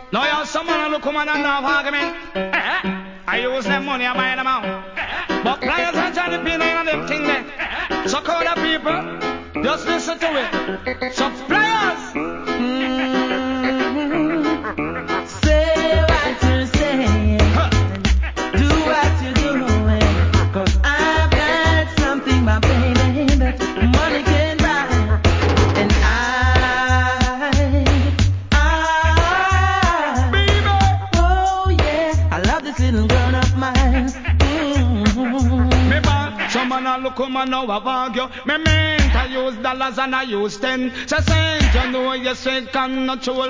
Now you have some man look come and have argument. I use them money, I buy them out. But players and Johnny P and them thing there. So call the people, just listen to it. So players. Say what you're saying. Do what you're doing. Cause I've got something, my baby, that money can buy. And oh yeah, I love this little girl of mine. Me bad, some man a look come and now a argue. Me meant I use dollars and I use 10. So cent, you know you say can not troll.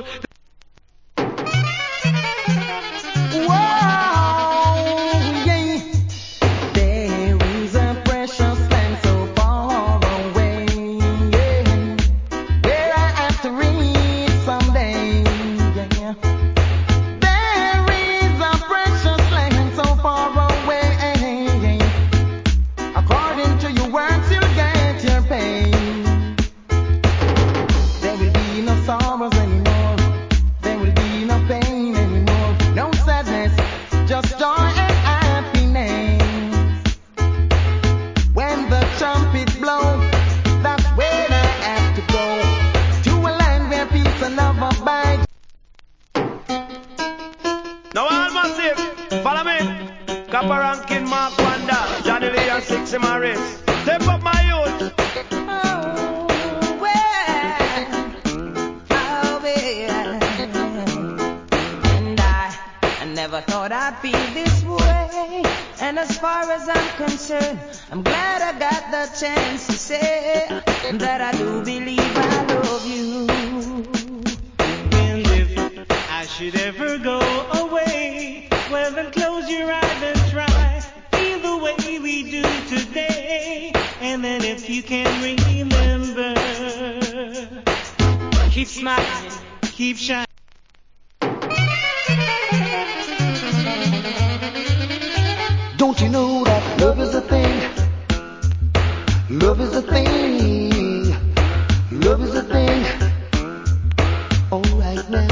Don't you know that love is a thing? Love is a thing. Love is a thing. All right now.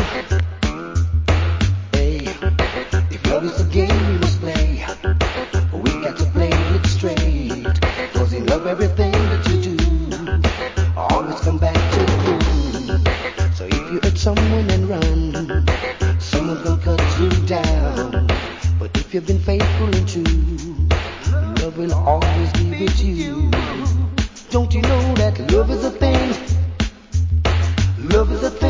Hey, if love is a game we must play, we got to play it straight. Cause you love everything that you do, always come back to you. So if you hurt someone and run, someone's gonna cut you down. But if you've been faithful and true, love will always be with you. Don't you know that love is a thing? Love is a thing.